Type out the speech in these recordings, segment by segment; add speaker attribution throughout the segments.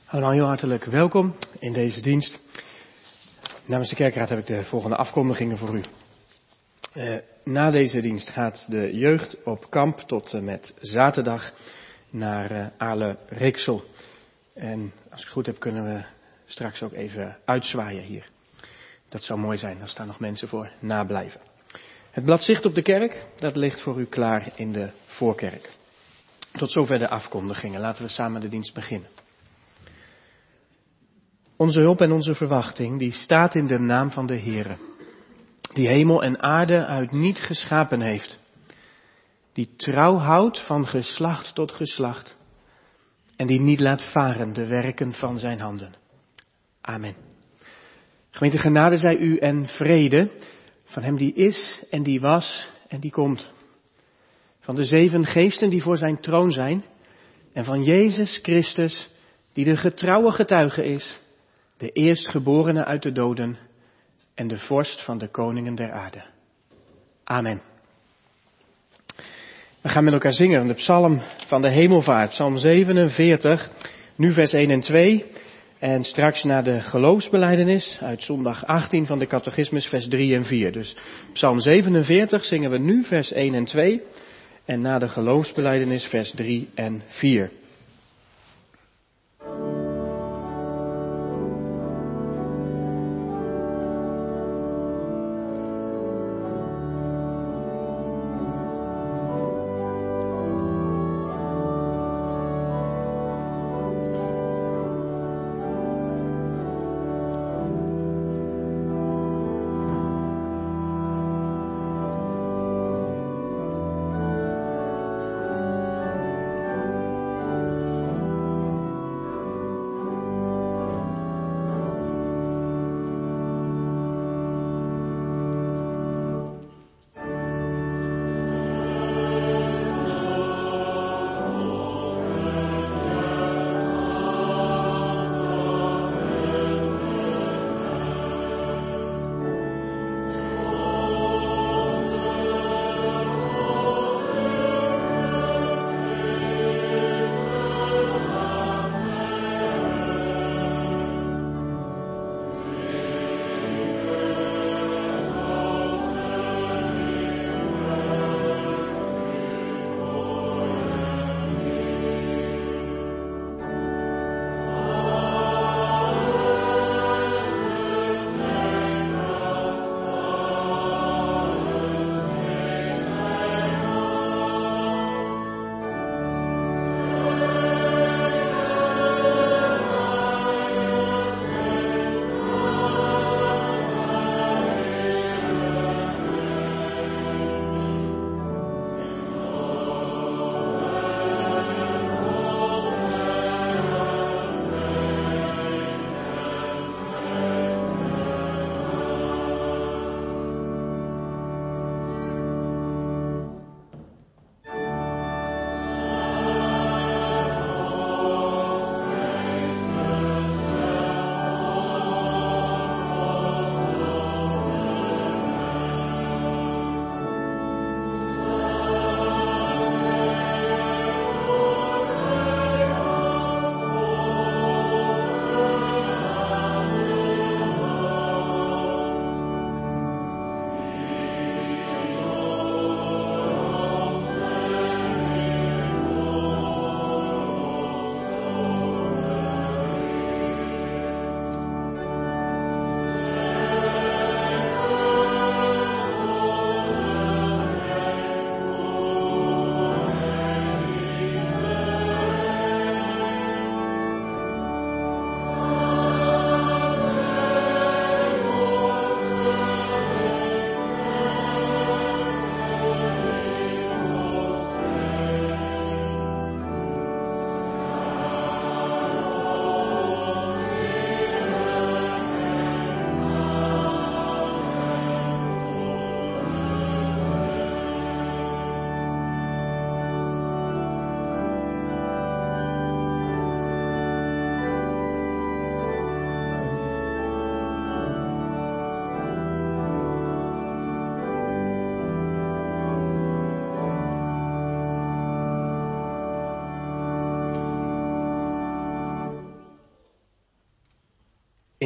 Speaker 1: Allemaal heel hartelijk welkom in deze dienst. Namens de kerkraad heb ik de volgende afkondigingen voor u. Na deze dienst gaat de jeugd op kamp tot en met zaterdag naar Aale-Riksel. En als ik het goed heb kunnen we straks ook even uitzwaaien hier. Dat zou mooi zijn als daar nog mensen voor nablijven. Het blad Zicht op de kerk, dat ligt voor u klaar in de voorkerk. Tot zover de afkondigingen. Laten we samen de dienst beginnen. Onze hulp en onze verwachting, die staat in de naam van de Heere. Die hemel en aarde uit niet geschapen heeft. Die trouw houdt van geslacht tot geslacht. En die niet laat varen de werken van zijn handen. Amen. Gemeente, genade zij u en vrede van hem die is en die was en die komt. Van de 7 geesten die voor zijn troon zijn. En van Jezus Christus die de getrouwe getuige is. De eerstgeborene uit de doden en de vorst van de koningen der aarde. Amen. We gaan met elkaar zingen de psalm van de hemelvaart, psalm 47, nu vers 1 en 2. En straks na de geloofsbelijdenis uit zondag 18 van de catechismus vers 3 en 4. Dus psalm 47 zingen we nu vers 1 en 2 en na de geloofsbelijdenis vers 3 en 4.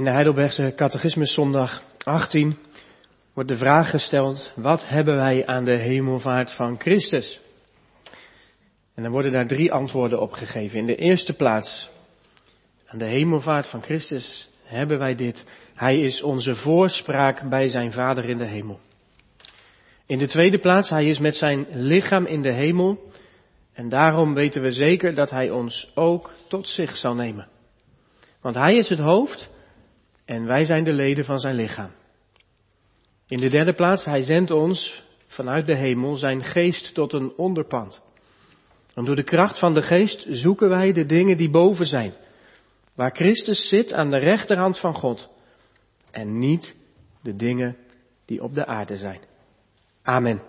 Speaker 1: In de Heidelbergse Catechismus zondag 18 wordt de vraag gesteld: wat hebben wij aan de hemelvaart van Christus? En dan worden daar 3 antwoorden op gegeven. In de eerste plaats, aan de hemelvaart van Christus hebben wij dit: Hij is onze voorspraak bij zijn Vader in de hemel. In de tweede plaats, hij is met zijn lichaam in de hemel en daarom weten we zeker dat hij ons ook tot zich zal nemen. Want hij is het hoofd en wij zijn de leden van zijn lichaam. In de derde plaats, hij zendt ons vanuit de hemel zijn geest tot een onderpand. En door de kracht van de geest zoeken wij de dingen die boven zijn, waar Christus zit aan de rechterhand van God, en niet de dingen die op de aarde zijn. Amen.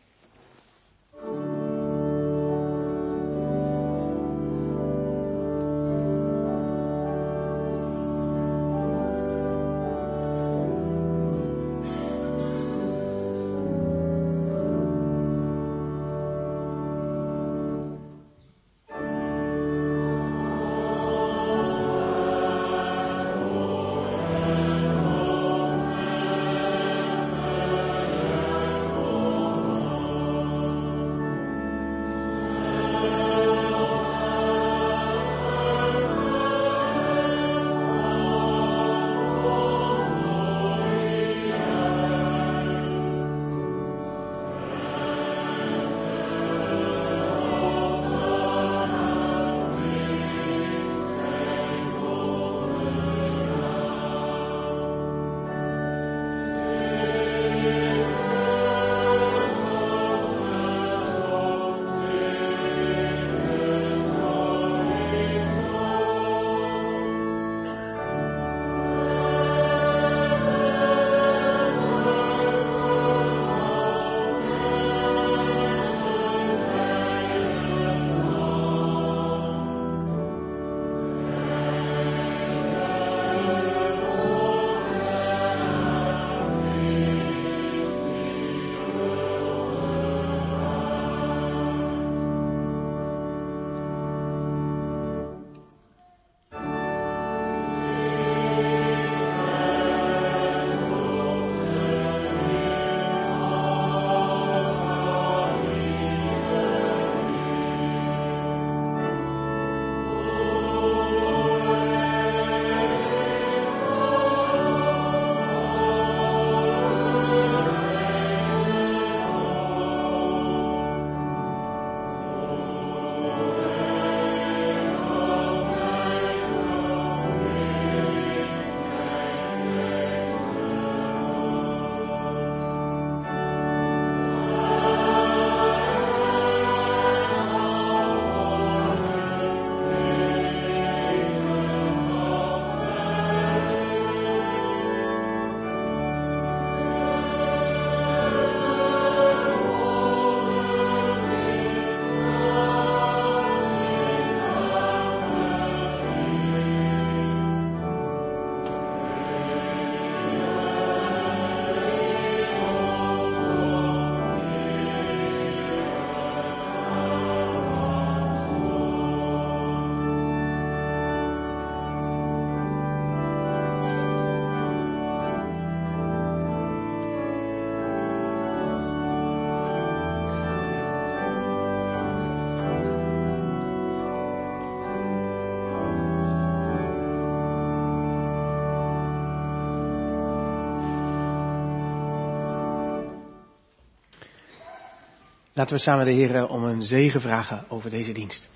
Speaker 1: Laten we samen de Heer om een zegen vragen over deze dienst.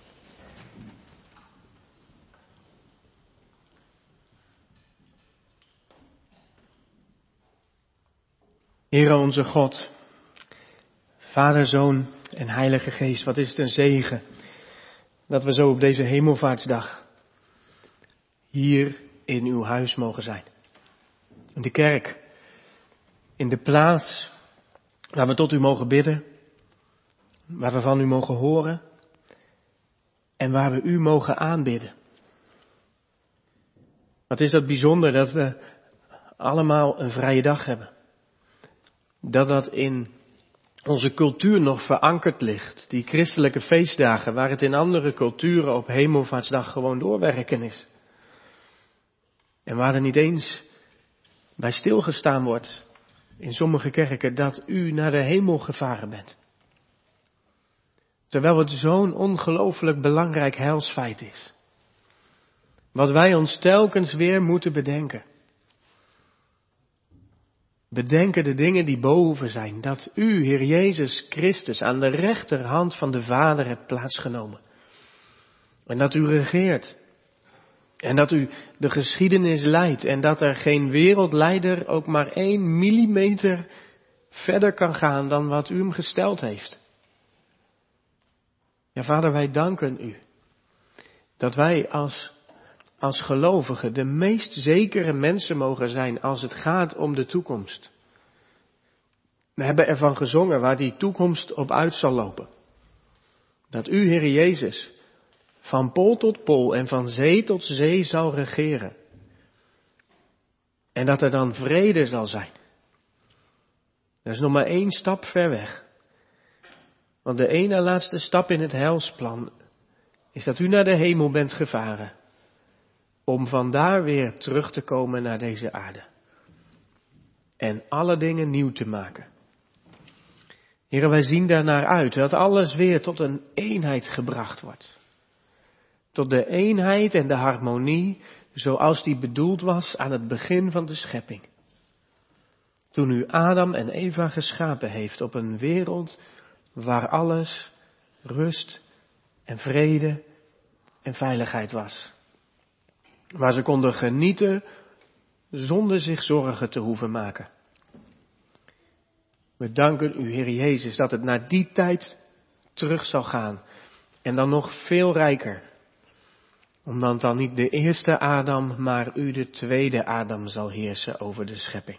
Speaker 1: Heere onze God, Vader, Zoon en Heilige Geest, wat is het een zegen dat we zo op deze hemelvaartsdag hier in uw huis mogen zijn. In de kerk, in de plaats waar we tot u mogen bidden, waar we van u mogen horen en waar we u mogen aanbidden. Wat is dat bijzonder dat we allemaal een vrije dag hebben. Dat in onze cultuur nog verankerd ligt. Die christelijke feestdagen waar het in andere culturen op hemelvaartsdag gewoon doorwerken is. En waar er niet eens bij stilgestaan wordt in sommige kerken dat u naar de hemel gevaren bent. Terwijl het zo'n ongelooflijk belangrijk heilsfeit is. Wat wij ons telkens weer moeten bedenken. Bedenken de dingen die boven zijn. Dat u, Heer Jezus Christus, aan de rechterhand van de Vader hebt plaatsgenomen. En dat u regeert. En dat u de geschiedenis leidt. En dat er geen wereldleider ook maar 1 millimeter verder kan gaan dan wat u hem gesteld heeft. Ja, Vader, wij danken u. Dat wij als gelovigen de meest zekere mensen mogen zijn als het gaat om de toekomst. We hebben ervan gezongen waar die toekomst op uit zal lopen. Dat u, Heer Jezus, van pool tot pool en van zee tot zee zal regeren. En dat er dan vrede zal zijn. Dat is nog maar 1 stap ver weg. Want de ene laatste stap in het heilsplan is dat u naar de hemel bent gevaren. Om vandaar weer terug te komen naar deze aarde. En alle dingen nieuw te maken. Heren, wij zien daarnaar uit dat alles weer tot een eenheid gebracht wordt. Tot de eenheid en de harmonie zoals die bedoeld was aan het begin van de schepping. Toen u Adam en Eva geschapen heeft op een wereld waar alles rust en vrede en veiligheid was. Waar ze konden genieten zonder zich zorgen te hoeven maken. We danken u, Heer Jezus, dat het naar die tijd terug zal gaan. En dan nog veel rijker. Omdat dan niet de eerste Adam, maar u de tweede Adam zal heersen over de schepping.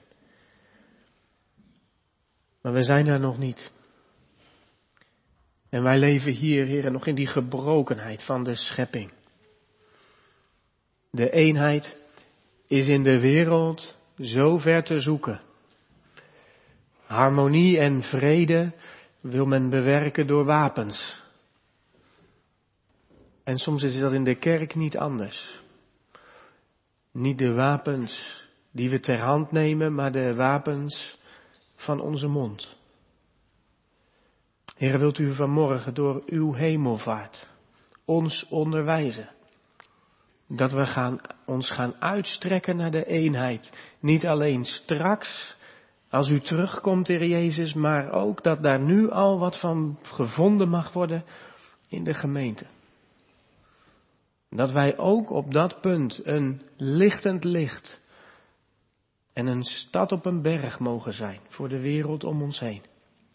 Speaker 1: Maar we zijn daar nog niet. En wij leven hier, Heer, nog in die gebrokenheid van de schepping. De eenheid is in de wereld zo ver te zoeken. Harmonie en vrede wil men bewerken door wapens. En soms is dat in de kerk niet anders. Niet de wapens die we ter hand nemen, maar de wapens van onze mond. Heer, wilt u vanmorgen door uw hemelvaart ons onderwijzen. Dat we ons gaan uitstrekken naar de eenheid. Niet alleen straks, als u terugkomt, Heer Jezus, maar ook dat daar nu al wat van gevonden mag worden in de gemeente. Dat wij ook op dat punt een lichtend licht en een stad op een berg mogen zijn voor de wereld om ons heen.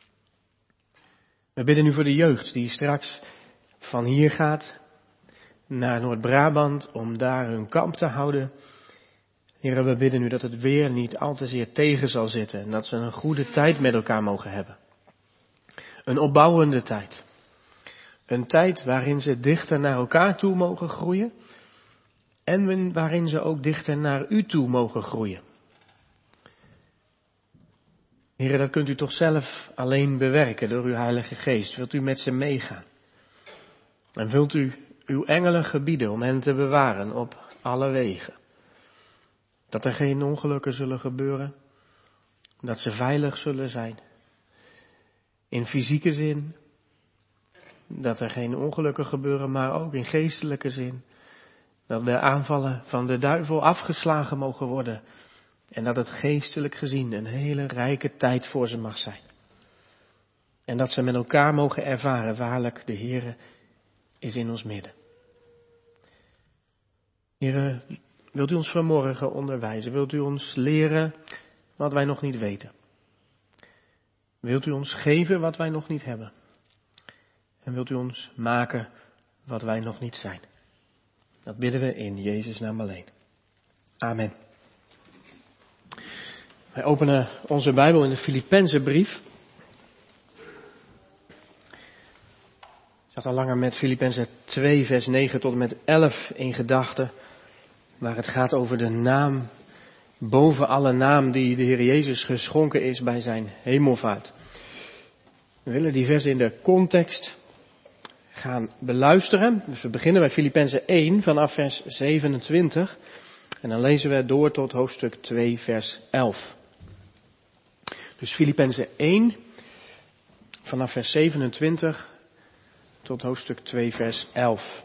Speaker 1: We bidden nu voor de jeugd die straks van hier gaat naar Noord-Brabant om daar hun kamp te houden. Heer, we bidden u dat het weer niet al te zeer tegen zal zitten en dat ze een goede tijd met elkaar mogen hebben. Een opbouwende tijd. Een tijd waarin ze dichter naar elkaar toe mogen groeien en waarin ze ook dichter naar u toe mogen groeien. Heer, dat kunt u toch zelf alleen bewerken door uw Heilige Geest. Wilt u met ze meegaan? En wilt u uw engelen gebieden om hen te bewaren op alle wegen? Dat er geen ongelukken zullen gebeuren. Dat ze veilig zullen zijn. In fysieke zin. Dat er geen ongelukken gebeuren, maar ook in geestelijke zin. Dat de aanvallen van de duivel afgeslagen mogen worden. En dat het geestelijk gezien een hele rijke tijd voor ze mag zijn. En dat ze met elkaar mogen ervaren, waarlijk, de Heere is in ons midden. Heere, wilt u ons vanmorgen onderwijzen? Wilt u ons leren wat wij nog niet weten? Wilt u ons geven wat wij nog niet hebben? En wilt u ons maken wat wij nog niet zijn? Dat bidden we in Jezus' naam alleen. Amen. Wij openen onze Bijbel in de Filippenzenbrief. Ik zat al langer met Filippenzen 2 vers 9 tot en met 11 in gedachten. Waar het gaat over de naam, boven alle naam die de Heer Jezus geschonken is bij zijn hemelvaart. We willen die versen in de context gaan beluisteren. Dus we beginnen bij Filippenzen 1 vanaf vers 27. En dan lezen we door tot hoofdstuk 2 vers 11. Dus Filippenzen 1 vanaf vers 27 tot hoofdstuk 2 vers 11.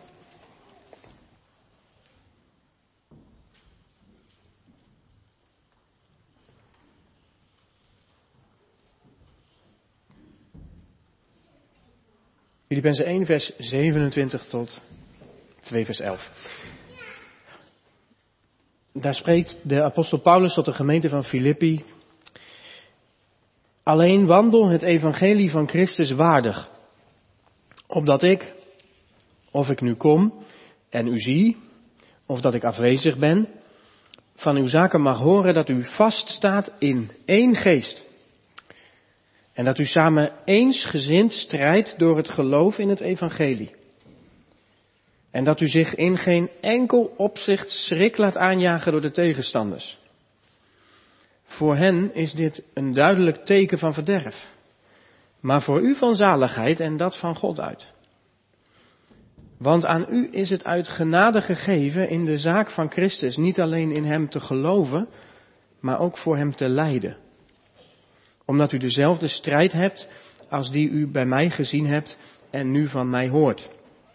Speaker 1: Filippenzen 1 vers 27 tot 2 vers 11. Daar spreekt de apostel Paulus tot de gemeente van Filippi. Alleen wandel het evangelie van Christus waardig, opdat ik, of ik nu kom en u zie, of dat ik afwezig ben, van uw zaken mag horen dat u vaststaat in één geest. En dat u samen eensgezind strijdt door het geloof in het evangelie. En dat u zich in geen enkel opzicht schrik laat aanjagen door de tegenstanders. Voor hen is dit een duidelijk teken van verderf. Maar voor u van zaligheid en dat van God uit. Want aan u is het uit genade gegeven in de zaak van Christus niet alleen in hem te geloven, maar ook voor hem te lijden. Omdat u dezelfde strijd hebt als die u bij mij gezien hebt en nu van mij hoort.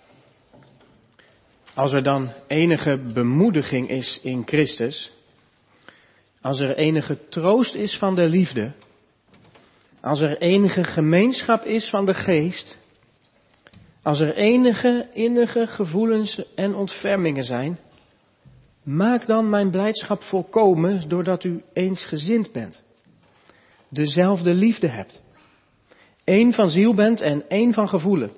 Speaker 1: Als er dan enige bemoediging is in Christus, als er enige troost is van de liefde, als er enige gemeenschap is van de geest, als er enige innige gevoelens en ontfermingen zijn, maak dan mijn blijdschap volkomen doordat u eensgezind bent, dezelfde liefde hebt, één van ziel bent en één van gevoelen.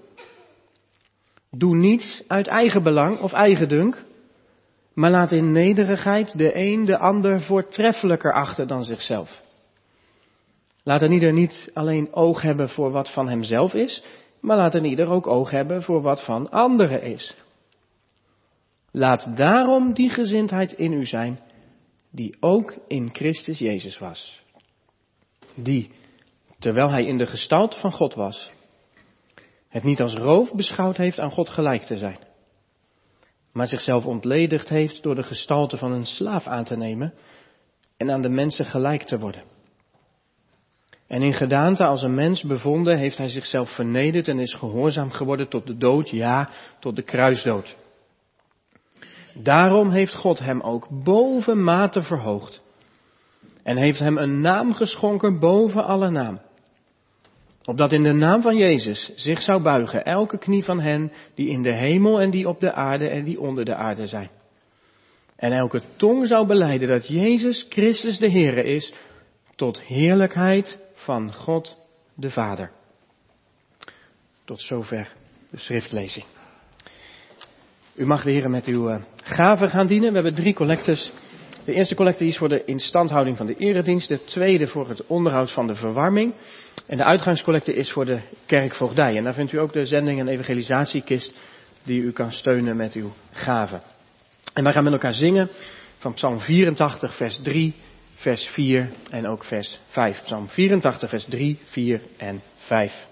Speaker 1: Doe niets uit eigen belang of eigendunk, maar laat in nederigheid de een de ander voortreffelijker achten dan zichzelf. Laat een ieder niet alleen oog hebben voor wat van hemzelf is, maar laat een ieder ook oog hebben voor wat van anderen is. Laat daarom die gezindheid in u zijn, die ook in Christus Jezus was. Die, terwijl hij in de gestalte van God was, het niet als roof beschouwd heeft aan God gelijk te zijn, maar zichzelf ontledigd heeft door de gestalte van een slaaf aan te nemen en aan de mensen gelijk te worden. En in gedaante als een mens bevonden heeft hij zichzelf vernederd en is gehoorzaam geworden tot de dood, ja, tot de kruisdood. Daarom heeft God hem ook boven mate verhoogd en heeft hem een naam geschonken boven alle naam. Opdat in de naam van Jezus zich zou buigen elke knie van hen die in de hemel en die op de aarde en die onder de aarde zijn. En elke tong zou belijden dat Jezus Christus de Heere is, tot heerlijkheid van God de Vader. Tot zover de schriftlezing. U mag de Heere met uw gaven gaan dienen. We hebben 3 collectes. De eerste collecte is voor de instandhouding van de eredienst. De tweede voor het onderhoud van de verwarming. En de uitgangscollecte is voor de kerkvoogdij. En daar vindt u ook de zending- en evangelisatiekist die u kan steunen met uw gaven. En wij gaan met elkaar zingen van Psalm 84 vers 3, vers 4 en ook vers 5. Psalm 84 vers 3, 4 en 5.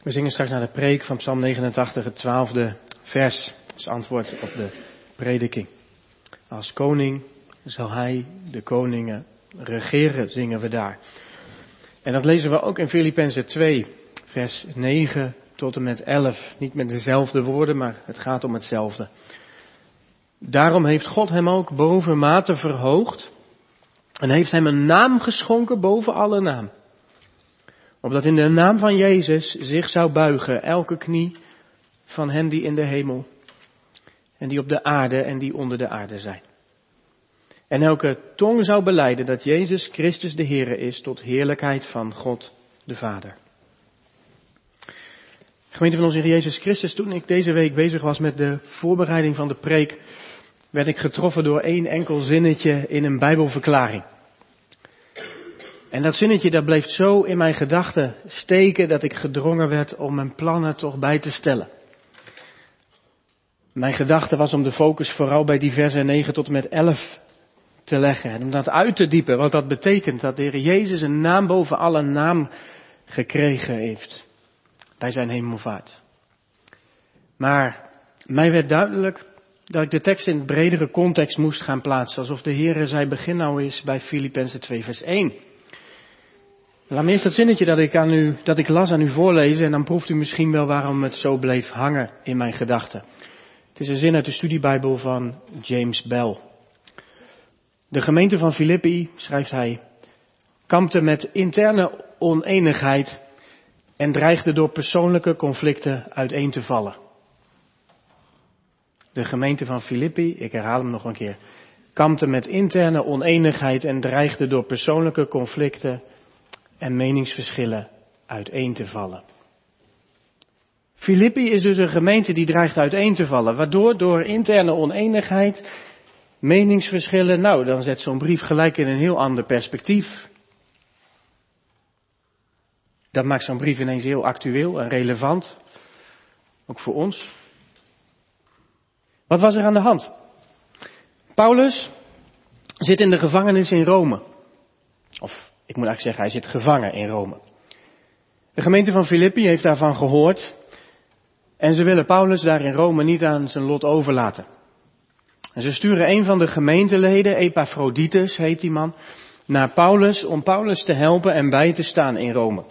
Speaker 1: We zingen straks naar de preek van Psalm 89, het 12e vers. Als antwoord op de prediking. Als koning zal hij de koningen regeren, zingen we daar. En dat lezen we ook in Filippenzen 2, vers 9 tot en met 11. Niet met dezelfde woorden, maar het gaat om hetzelfde. Daarom heeft God hem ook bovenmate verhoogd en heeft hem een naam geschonken boven alle naam. Opdat in de naam van Jezus zich zou buigen elke knie van hen die in de hemel en die op de aarde en die onder de aarde zijn. En elke tong zou belijden dat Jezus Christus de Heere is tot heerlijkheid van God de Vader. Gemeente van onze Heer Jezus Christus, toen ik deze week bezig was met de voorbereiding van de preek, werd ik getroffen door één enkel zinnetje in een Bijbelverklaring. En dat zinnetje dat bleef zo in mijn gedachten steken dat ik gedrongen werd om mijn plannen toch bij te stellen. Mijn gedachte was om de focus vooral bij die versen 9 tot en met 11 te leggen. En om dat uit te diepen, wat dat betekent. Dat de Heer Jezus een naam boven alle naam gekregen heeft. Bij zijn hemelvaart. Maar mij werd duidelijk dat ik de tekst in een bredere context moest gaan plaatsen. Alsof de Heer zei, begin nou eens bij Filippenzen 2 vers 1. Laat me eerst dat zinnetje dat ik las aan u voorlezen. En dan proeft u misschien wel waarom het zo bleef hangen in mijn gedachten. Het is een zin uit de studiebijbel van James Bell. De gemeente van Filippi, schrijft hij, kampte met interne oneenigheid en dreigde door persoonlijke conflicten uiteen te vallen. De gemeente van Filippi, ik herhaal hem nog een keer, kampte met interne oneenigheid en dreigde door persoonlijke conflicten en meningsverschillen uiteen te vallen. Filippi is dus een gemeente die dreigt uiteen te vallen, waardoor door interne oneenigheid, meningsverschillen, dan zet zo'n brief gelijk in een heel ander perspectief. Dat maakt zo'n brief ineens heel actueel en relevant, ook voor ons. Wat was er aan de hand? Paulus zit in de gevangenis in Rome. Of ik moet eigenlijk zeggen, hij zit gevangen in Rome. De gemeente van Filippi heeft daarvan gehoord. En ze willen Paulus daar in Rome niet aan zijn lot overlaten. En ze sturen een van de gemeenteleden, Epaphroditus heet die man, naar Paulus om Paulus te helpen en bij te staan in Rome.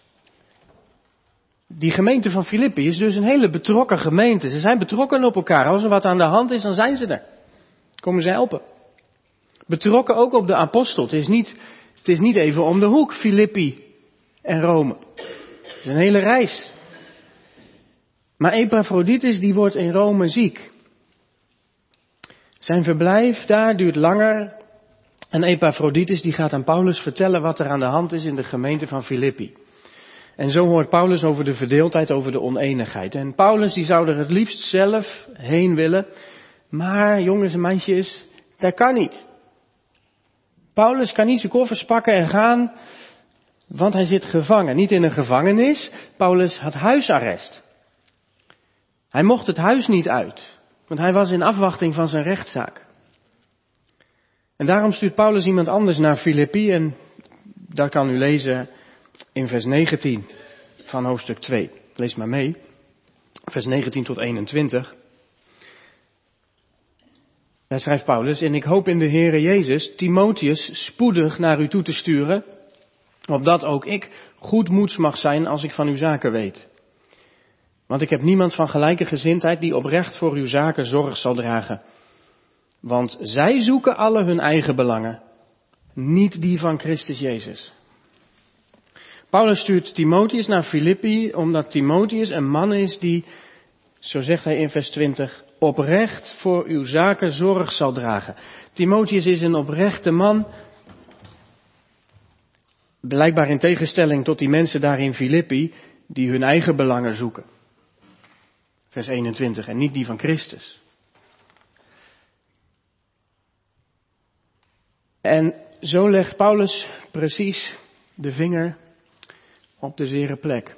Speaker 1: Die gemeente van Filippi is dus een hele betrokken gemeente. Ze zijn betrokken op elkaar. Als er wat aan de hand is, dan zijn ze er. Komen ze helpen. Betrokken ook op de apostel. Het is niet even om de hoek, Filippi en Rome. Het is een hele reis. Maar Epaphroditus die wordt in Rome ziek. Zijn verblijf daar duurt langer. En Epaphroditus die gaat aan Paulus vertellen wat er aan de hand is in de gemeente van Filippi. En zo hoort Paulus over de verdeeldheid, over de oneenigheid. En Paulus die zou er het liefst zelf heen willen. Maar jongens en meisjes, dat kan niet. Paulus kan niet zijn koffers pakken en gaan, want hij zit gevangen. Niet in een gevangenis, Paulus had huisarrest. Hij mocht het huis niet uit, want hij was in afwachting van zijn rechtszaak. En daarom stuurt Paulus iemand anders naar Filippi en dat kan u lezen in vers 19 van hoofdstuk 2. Lees maar mee, vers 19 tot 21. Daar schrijft Paulus, en ik hoop in de Heere Jezus Timotheus spoedig naar u toe te sturen, opdat ook ik goedmoeds mag zijn als ik van uw zaken weet. Want ik heb niemand van gelijke gezindheid die oprecht voor uw zaken zorg zal dragen. Want zij zoeken alle hun eigen belangen, niet die van Christus Jezus. Paulus stuurt Timotheus naar Filippi, omdat Timotheus een man is die, zo zegt hij in vers 20, oprecht voor uw zaken zorg zal dragen. Timotheus is een oprechte man, blijkbaar in tegenstelling tot die mensen daar in Filippi, die hun eigen belangen zoeken. Vers 21, en niet die van Christus. En zo legt Paulus precies de vinger op de zere plek.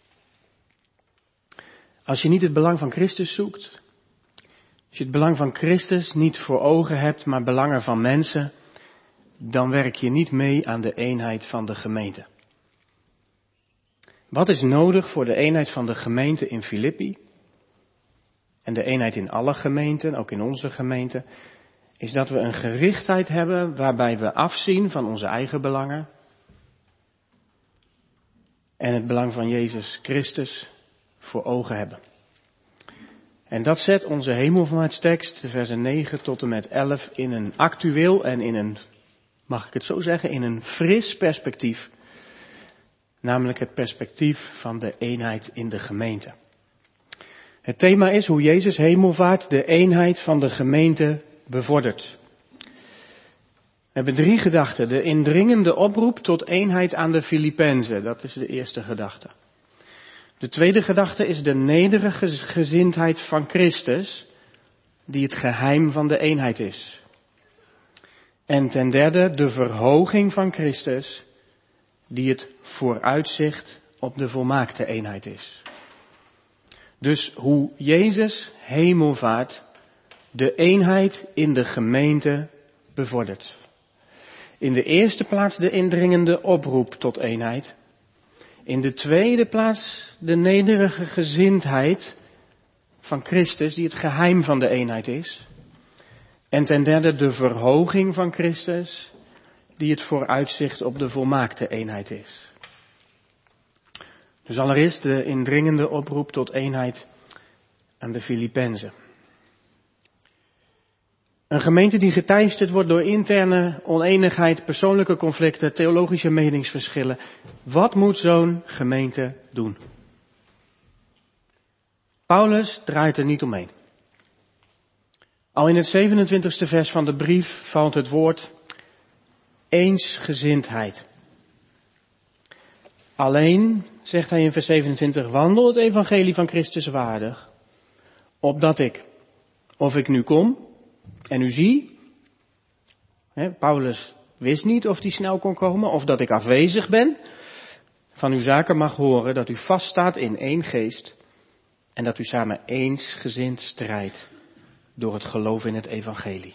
Speaker 1: Als je niet het belang van Christus zoekt, als je het belang van Christus niet voor ogen hebt, maar belangen van mensen, dan werk je niet mee aan de eenheid van de gemeente. Wat is nodig voor de eenheid van de gemeente in Filippi? En de eenheid in alle gemeenten, ook in onze gemeente, is dat we een gerichtheid hebben waarbij we afzien van onze eigen belangen en het belang van Jezus Christus voor ogen hebben. En dat zet onze hemelvaartstekst, de versen 9 tot en met 11, in een actueel en in een, mag ik het zo zeggen, in een fris perspectief. Namelijk het perspectief van de eenheid in de gemeente. Het thema is hoe Jezus hemelvaart de eenheid van de gemeente bevordert. We hebben 3 gedachten. De indringende oproep tot eenheid aan de Filippenzen. Dat is de eerste gedachte. De tweede gedachte is de nederige gezindheid van Christus, die het geheim van de eenheid is. En ten derde de verhoging van Christus, die het vooruitzicht op de volmaakte eenheid is. Dus hoe Jezus hemelvaart de eenheid in de gemeente bevordert. In de eerste plaats de indringende oproep tot eenheid. In de tweede plaats de nederige gezindheid van Christus, die het geheim van de eenheid is. En ten derde de verhoging van Christus, die het vooruitzicht op de volmaakte eenheid is. Dus allereerst de indringende oproep tot eenheid aan de Filippenzen. Een gemeente die geteisterd wordt door interne oneenigheid, persoonlijke conflicten, theologische meningsverschillen. Wat moet zo'n gemeente doen? Paulus draait er niet omheen. Al in het 27e vers van de brief valt het woord eensgezindheid. Alleen, zegt hij in vers 27, wandel het evangelie van Christus waardig, opdat ik, of ik nu kom en u zie, Paulus wist niet of hij snel kon komen, of dat ik afwezig ben, van uw zaken mag horen dat u vaststaat in één geest en dat u samen eensgezind strijdt door het geloof in het evangelie.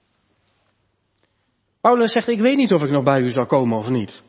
Speaker 1: Paulus zegt, ik weet niet of ik nog bij u zal komen of niet.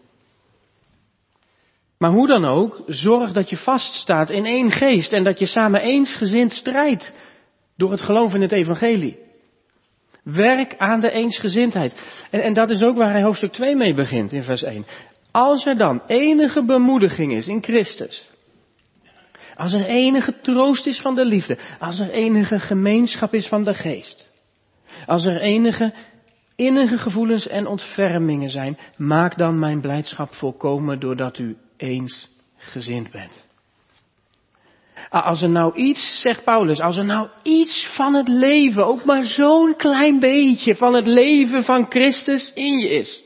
Speaker 1: Maar hoe dan ook, zorg dat je vaststaat in één geest en dat je samen eensgezind strijdt door het geloof in het evangelie. Werk aan de eensgezindheid. En dat is ook waar hij hoofdstuk 2 mee begint in vers 1. Als er dan enige bemoediging is in Christus, als er enige troost is van de liefde, als er enige gemeenschap is van de geest, als er enige innige gevoelens en ontfermingen zijn, maak dan mijn blijdschap volkomen doordat u eensgezind bent. Als er nou iets, zegt Paulus, als er nou iets van het leven, ook maar zo'n klein beetje van het leven van Christus in je is.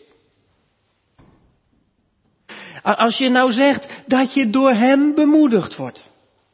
Speaker 1: Als je nou zegt dat je door hem bemoedigd wordt.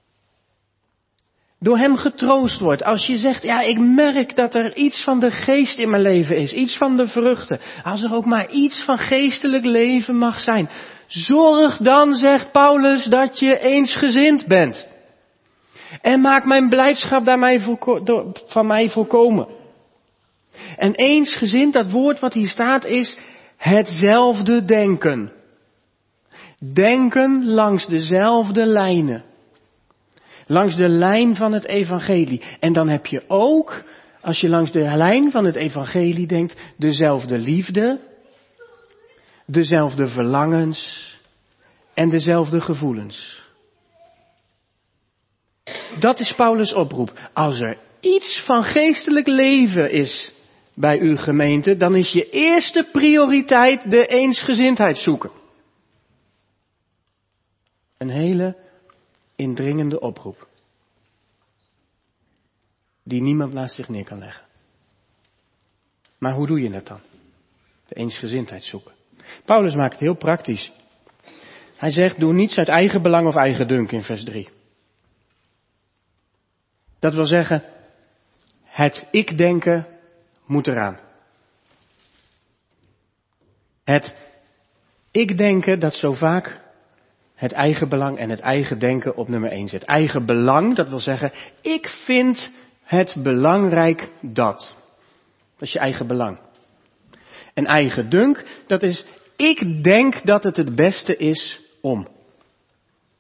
Speaker 1: Door hem getroost wordt. Als je zegt, ja, ik merk dat er iets van de geest in mijn leven is. Iets van de vruchten. Als er ook maar iets van geestelijk leven mag zijn. Zorg dan, zegt Paulus, dat je eensgezind bent. En maak mijn blijdschap van mij volkomen. En eensgezind, dat woord wat hier staat, is hetzelfde denken. Denken langs dezelfde lijnen. Langs de lijn van het evangelie. En dan heb je ook, als je langs de lijn van het evangelie denkt, dezelfde liefde, dezelfde verlangens en dezelfde gevoelens. Dat is Paulus' oproep. Als er iets van geestelijk leven is bij uw gemeente, dan is je eerste prioriteit de eensgezindheid zoeken. Een hele indringende oproep. Die niemand naast zich neer kan leggen. Maar hoe doe je dat dan? De eensgezindheid zoeken. Paulus maakt het heel praktisch. Hij zegt, doe niets uit eigen belang of eigen dunk in vers 3. Dat wil zeggen, het ik-denken moet eraan. Het ik-denken dat zo vaak het eigen belang en het eigen denken op nummer 1 zet. Eigen belang, dat wil zeggen, ik vind het belangrijk dat. Dat is je eigen belang. En eigen dunk, dat is, ik denk dat het beste is om.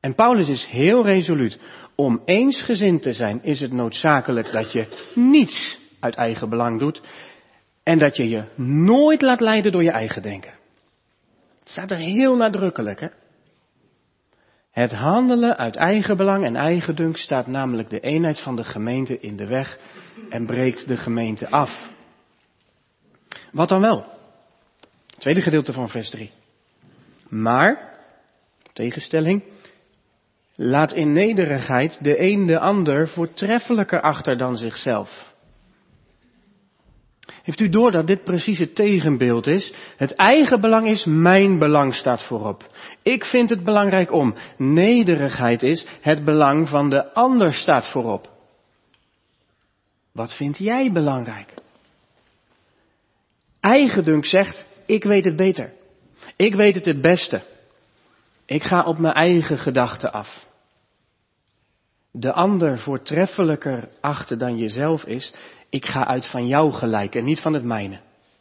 Speaker 1: En Paulus is heel resoluut. Om eensgezind te zijn is het noodzakelijk dat je niets uit eigen belang doet. En dat je je nooit laat leiden door je eigen denken. Het staat er heel nadrukkelijk, hè? Het handelen uit eigen belang en eigendunk staat namelijk de eenheid van de gemeente in de weg en breekt de gemeente af. Wat dan wel? Tweede gedeelte van vers 3. Maar, tegenstelling, laat in nederigheid de een de ander voortreffelijker achter dan zichzelf. Heeft u door dat dit precies het tegenbeeld is? Het eigen belang is mijn belang staat voorop. Ik vind het belangrijk om. Nederigheid is het belang van de ander staat voorop. Wat vind jij belangrijk? Eigendunk zegt, ik weet het beter. Ik weet het beste. Ik ga op mijn eigen gedachten af. De ander voortreffelijker achter dan jezelf is, ik ga uit van jouw gelijk en niet van het mijne.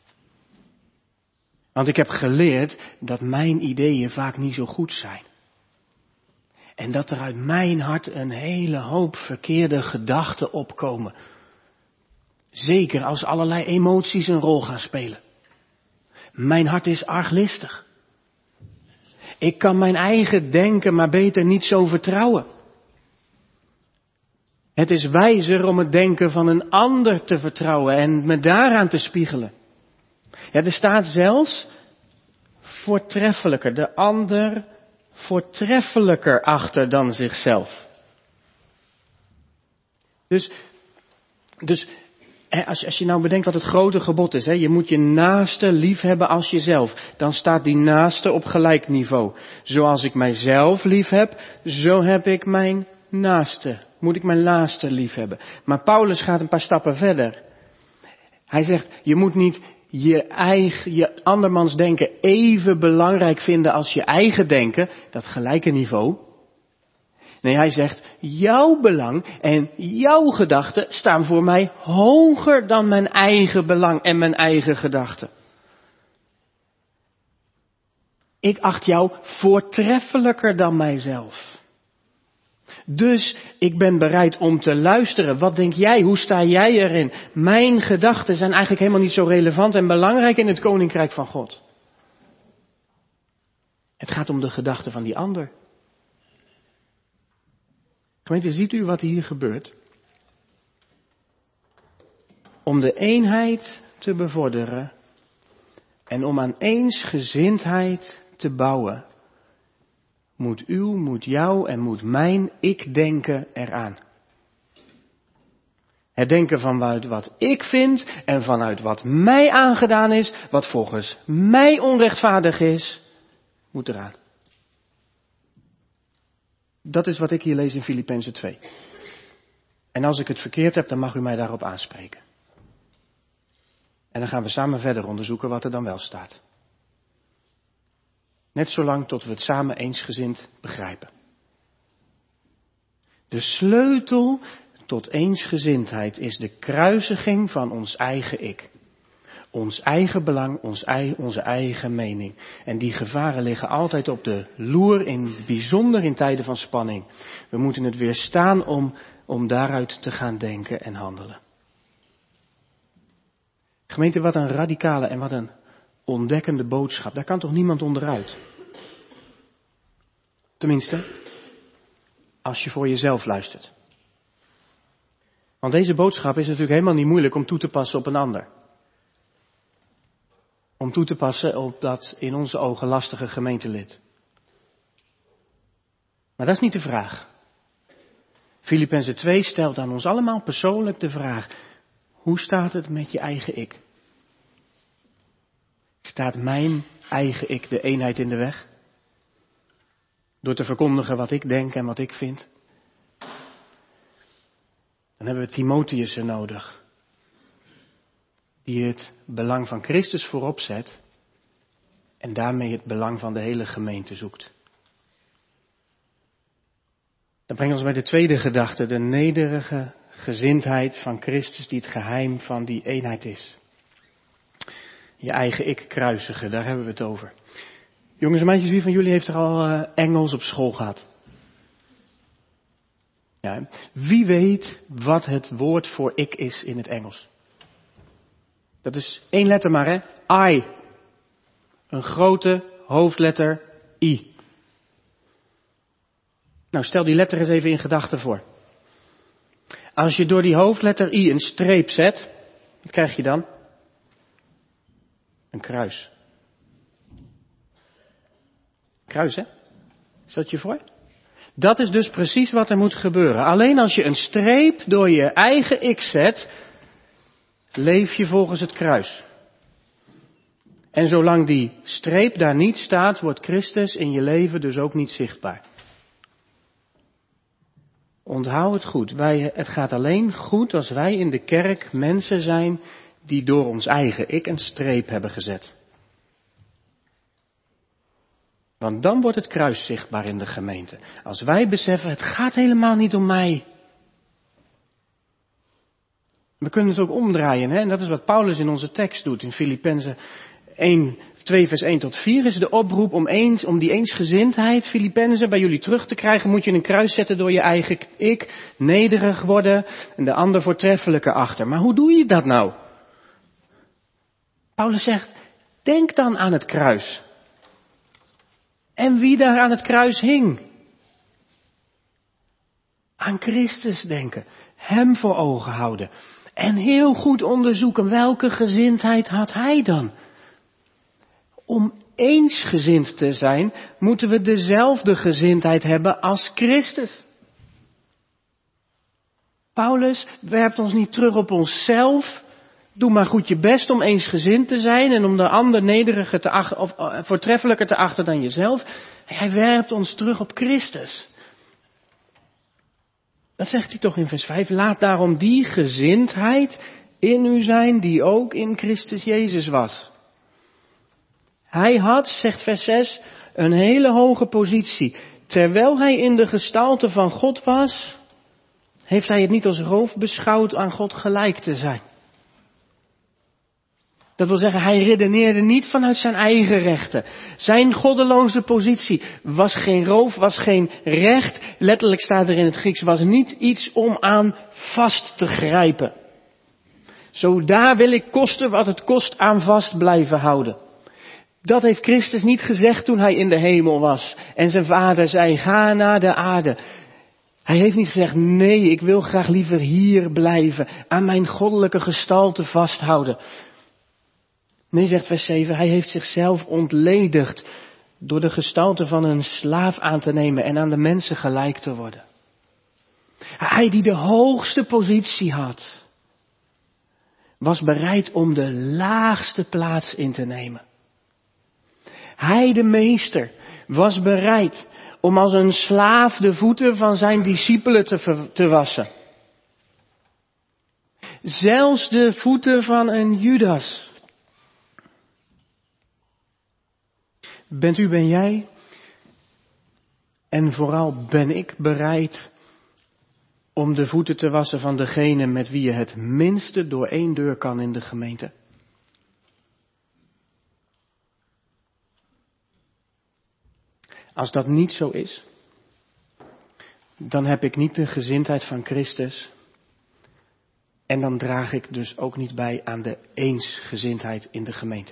Speaker 1: Want ik heb geleerd dat mijn ideeën vaak niet zo goed zijn. En dat er uit mijn hart een hele hoop verkeerde gedachten opkomen. Zeker als allerlei emoties een rol gaan spelen. Mijn hart is arglistig. Ik kan mijn eigen denken maar beter niet zo vertrouwen. Het is wijzer om het denken van een ander te vertrouwen en me daaraan te spiegelen. Ja, er staat zelfs voortreffelijker, de ander voortreffelijker achter dan zichzelf. Dus als je nou bedenkt wat het grote gebod is, je moet je naaste lief hebben als jezelf. Dan staat die naaste op gelijk niveau. Zoals ik mijzelf lief heb, zo heb ik mijn naaste. Moet ik mijn naaste lief hebben. Maar Paulus gaat een paar stappen verder. Hij zegt, je moet niet je andermans denken even belangrijk vinden als je eigen denken. Dat gelijke niveau. Nee, hij zegt, jouw belang en jouw gedachten staan voor mij hoger dan mijn eigen belang en mijn eigen gedachten. Ik acht jou voortreffelijker dan mijzelf. Dus ik ben bereid om te luisteren. Wat denk jij? Hoe sta jij erin? Mijn gedachten zijn eigenlijk helemaal niet zo relevant en belangrijk in het koninkrijk van God. Het gaat om de gedachten van die ander. Gemeente, ziet u wat hier gebeurt? Om de eenheid te bevorderen en om aan eensgezindheid te bouwen, moet jou en moet mijn ik-denken eraan. Het denken vanuit wat ik vind en vanuit wat mij aangedaan is, wat volgens mij onrechtvaardig is, moet eraan. Dat is wat ik hier lees in Filippenzen 2. En als ik het verkeerd heb, dan mag u mij daarop aanspreken. En dan gaan we samen verder onderzoeken wat er dan wel staat. Net zolang tot we het samen eensgezind begrijpen. De sleutel tot eensgezindheid is de kruisiging van ons eigen ik. Ons eigen belang, onze eigen mening. En die gevaren liggen altijd op de loer, bijzonder in tijden van spanning. We moeten het weerstaan om daaruit te gaan denken en handelen. Gemeente, wat een radicale en wat een ontdekkende boodschap. Daar kan toch niemand onderuit? Tenminste, als je voor jezelf luistert. Want deze boodschap is natuurlijk helemaal niet moeilijk om toe te passen op een ander. Om toe te passen op dat in onze ogen lastige gemeentelid. Maar dat is niet de vraag. Filippenzen 2 stelt aan ons allemaal persoonlijk de vraag: hoe staat het met je eigen ik? Staat mijn eigen ik de eenheid in de weg? Door te verkondigen wat ik denk en wat ik vind? Dan hebben we Timotheus er nodig. Die het belang van Christus voorop zet. En daarmee het belang van de hele gemeente zoekt. Dat brengt ons bij de tweede gedachte. De nederige gezindheid van Christus die het geheim van die eenheid is. Je eigen ik kruisigen, daar hebben we het over. Jongens en meisjes, wie van jullie heeft er al Engels op school gehad? Ja, wie weet wat het woord voor ik is in het Engels? Dat is 1 letter maar, hè? I. Een grote hoofdletter I. Nou, stel die letter eens even in gedachten voor. Als je door die hoofdletter I een streep zet, wat krijg je dan? Een kruis. Kruis, hè? Stel het je voor? Dat is dus precies wat er moet gebeuren. Alleen als je een streep door je eigen ik zet, leef je volgens het kruis. En zolang die streep daar niet staat, wordt Christus in je leven dus ook niet zichtbaar. Onthoud het goed. Het gaat alleen goed als wij in de kerk mensen zijn die door ons eigen ik een streep hebben gezet. Want dan wordt het kruis zichtbaar in de gemeente. Als wij beseffen, het gaat helemaal niet om mij. We kunnen het ook omdraaien, hè? En dat is wat Paulus in onze tekst doet. In Filippenzen 2 vers 1 tot 4 is de oproep om die eensgezindheid, Filippenzen, bij jullie terug te krijgen. Moet je een kruis zetten door je eigen ik, nederig worden en de ander voortreffelijke achter. Maar hoe doe je dat nou? Paulus zegt, denk dan aan het kruis. En wie daar aan het kruis hing. Aan Christus denken. Hem voor ogen houden. En heel goed onderzoeken welke gezindheid had hij dan. Om eensgezind te zijn, moeten we dezelfde gezindheid hebben als Christus. Paulus werpt ons niet terug op onszelf. Doe maar goed je best om eensgezind te zijn en om de ander nederiger te achten of voortreffelijker te achten dan jezelf. Hij werpt ons terug op Christus. Dat zegt hij toch in vers 5. Laat daarom die gezindheid in u zijn die ook in Christus Jezus was. Hij had, zegt vers 6, een hele hoge positie. Terwijl hij in de gestalte van God was, heeft hij het niet als roof beschouwd aan God gelijk te zijn. Dat wil zeggen, hij redeneerde niet vanuit zijn eigen rechten. Zijn goddeloze positie was geen roof, was geen recht. Letterlijk staat er in het Grieks, was niet iets om aan vast te grijpen. Zo daar wil ik kosten wat het kost aan vast blijven houden. Dat heeft Christus niet gezegd toen hij in de hemel was. En zijn vader zei, ga naar de aarde. Hij heeft niet gezegd, nee, ik wil graag liever hier blijven. Aan mijn goddelijke gestalte vasthouden. Nee, zegt vers 7, hij heeft zichzelf ontledigd door de gestalte van een slaaf aan te nemen en aan de mensen gelijk te worden. Hij die de hoogste positie had, was bereid om de laagste plaats in te nemen. Hij, de meester, was bereid om als een slaaf de voeten van zijn discipelen te wassen. Zelfs de voeten van een Judas. Bent u, ben jij en vooral ben ik bereid om de voeten te wassen van degene met wie je het minste door één deur kan in de gemeente? Als dat niet zo is, dan heb ik niet de gezindheid van Christus en dan draag ik dus ook niet bij aan de eensgezindheid in de gemeente.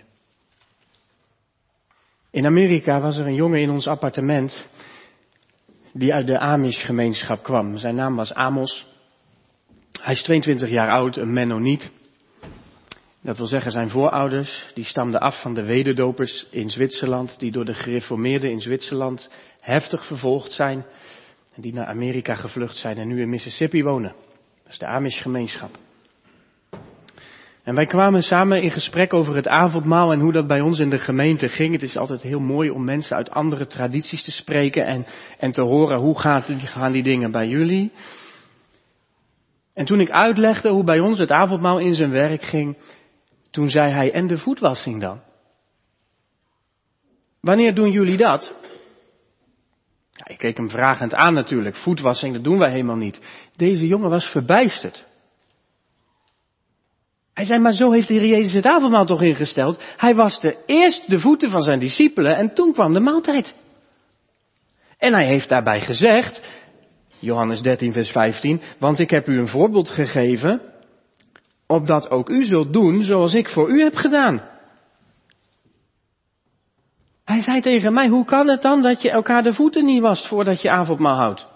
Speaker 1: In Amerika was er een jongen in ons appartement die uit de Amish-gemeenschap kwam. Zijn naam was Amos. Hij is 22 jaar oud, een Mennoniet. Dat wil zeggen zijn voorouders, die stamden af van de wederdopers in Zwitserland, die door de gereformeerden in Zwitserland heftig vervolgd zijn. En die naar Amerika gevlucht zijn en nu in Mississippi wonen. Dat is de Amish-gemeenschap. En wij kwamen samen in gesprek over het avondmaal en hoe dat bij ons in de gemeente ging. Het is altijd heel mooi om mensen uit andere tradities te spreken en te horen hoe gaan die dingen bij jullie. En toen ik uitlegde hoe bij ons het avondmaal in zijn werk ging, toen zei hij, en de voetwassing dan? Wanneer doen jullie dat? Ja, ik keek hem vragend aan natuurlijk. Voetwassing, dat doen wij helemaal niet. Deze jongen was verbijsterd. Hij zei, maar zo heeft de Heer Jezus het avondmaal toch ingesteld? Hij waste eerst de voeten van zijn discipelen en toen kwam de maaltijd. En hij heeft daarbij gezegd, Johannes 13 vers 15, want ik heb u een voorbeeld gegeven, opdat ook u zult doen zoals ik voor u heb gedaan. Hij zei tegen mij, hoe kan het dan dat je elkaar de voeten niet wast voordat je avondmaal houdt?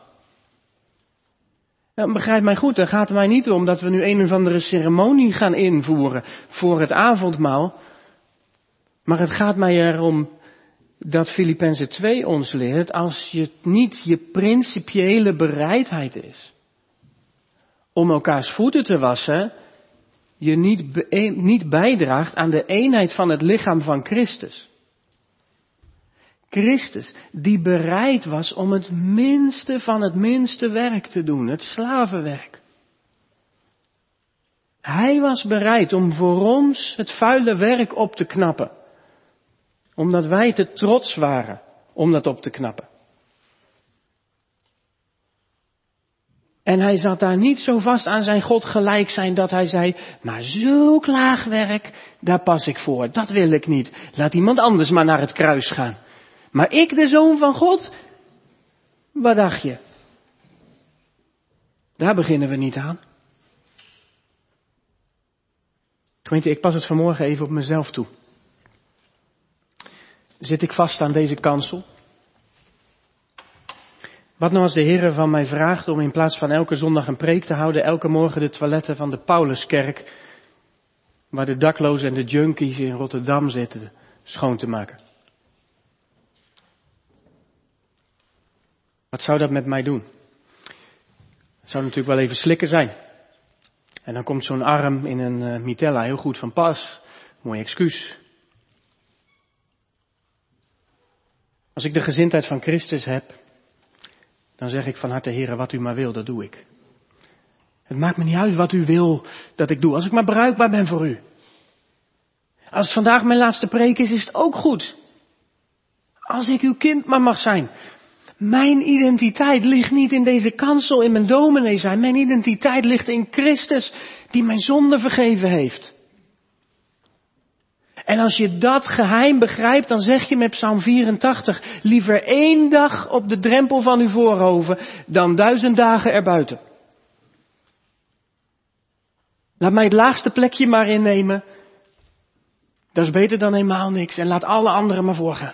Speaker 1: Nou, begrijp mij goed, er gaat mij niet om dat we nu een of andere ceremonie gaan invoeren voor het avondmaal. Maar het gaat mij erom dat Filippenzen 2 ons leert, als je niet je principiële bereidheid is om elkaars voeten te wassen, je niet bijdraagt aan de eenheid van het lichaam van Christus. Christus, die bereid was om het minste van het minste werk te doen, het slavenwerk. Hij was bereid om voor ons het vuile werk op te knappen, omdat wij te trots waren om dat op te knappen. En hij zat daar niet zo vast aan zijn God gelijk zijn dat hij zei, maar zulk laag werk, daar pas ik voor, dat wil ik niet. Laat iemand anders maar naar het kruis gaan. Maar ik, de Zoon van God, wat dacht je? Daar beginnen we niet aan. Gemeente, ik pas het vanmorgen even op mezelf toe. Zit ik vast aan deze kansel? Wat nou als de Heer van mij vraagt om in plaats van elke zondag een preek te houden, elke morgen de toiletten van de Pauluskerk, waar de daklozen en de junkies in Rotterdam zitten, schoon te maken? Wat zou dat met mij doen? Het zou natuurlijk wel even slikken zijn. En dan komt zo'n arm in een mitella heel goed van pas. Mooi excuus. Als ik de gezindheid van Christus heb, dan zeg ik van harte, Heere, wat u maar wil, dat doe ik. Het maakt me niet uit wat u wil dat ik doe, als ik maar bruikbaar ben voor u. Als het vandaag mijn laatste preek is het ook goed. Als ik uw kind maar mag zijn. Mijn identiteit ligt niet in deze kansel, in mijn dominee zijn. Mijn identiteit ligt in Christus, die mijn zonde vergeven heeft. En als je dat geheim begrijpt, dan zeg je met Psalm 84, liever 1 dag op de drempel van uw voorhoven, dan 1000 dagen erbuiten. Laat mij het laagste plekje maar innemen. Dat is beter dan helemaal niks. En laat alle anderen maar voorgaan.